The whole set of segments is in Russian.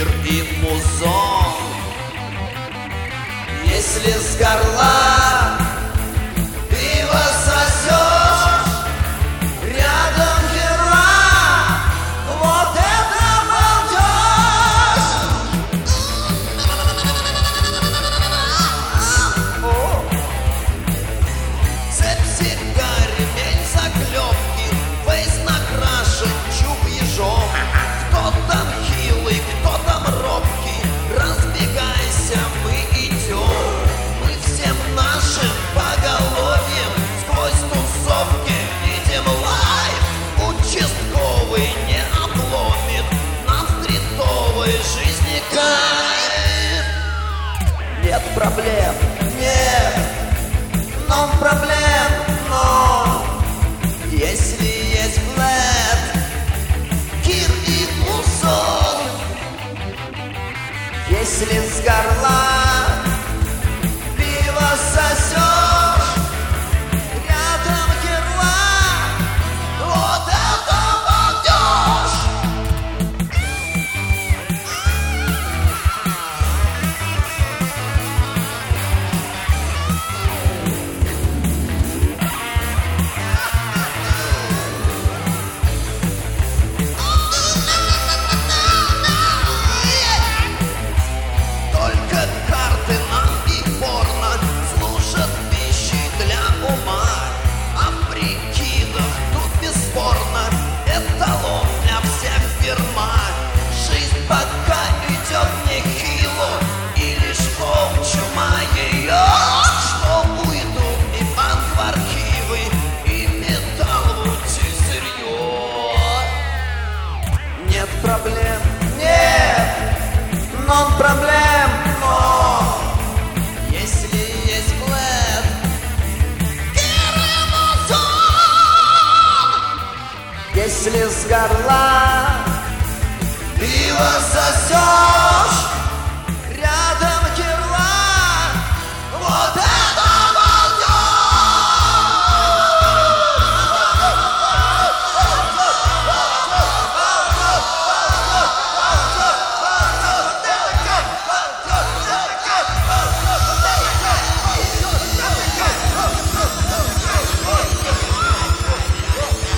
кир и музон. Если с горла пиво сосешь, рядом герой, вот это балдеж! Цепь сигар, ремень заклепки, фейс накрашен чуб ежом. Кто там хилый, кто там робкий, разбегайся, мы идем. Мы всем нашим поголовьем сквозь тусовки видим лайв. Участковый не обломит, нам стритовой жизни кайф. Нет проблем, нет, но проблем, но если есть флэт, кир и музон. Если с горла пиво сосешь, рядом герла, вот это балдеж! Только карты нам и порно служат пищей для ума. А в прикидах тут бесспорно эталон для всех фирма. Жизнь пока идет нехило, и лишь полчума ее, что уйдут и банк в архивы, и металл в утюг. Нет проблем, нет, но проблем, но если есть флэт, кир и музон. Если с горла пиво сосешь, рядом герла, вот это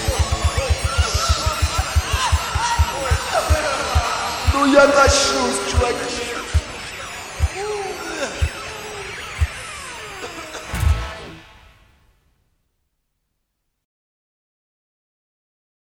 Ну я начну.